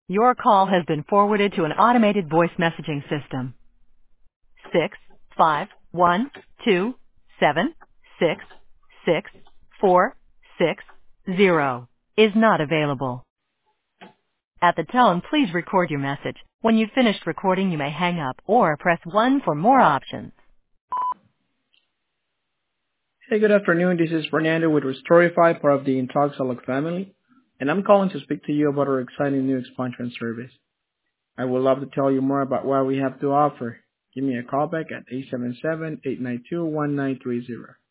Your call has been forwarded to an automated voice messaging system. 65127664660 is not available. At the tone, please record your message. When you've finished recording, you may hang up or press 1 for more options. Hey, good afternoon. This is Fernando with Restorify, part of the Intoxalog family, and I'm calling to speak to you about our exciting new expansion service. I would love to tell you more about what we have to offer. Give me a call back at 877-892-1930.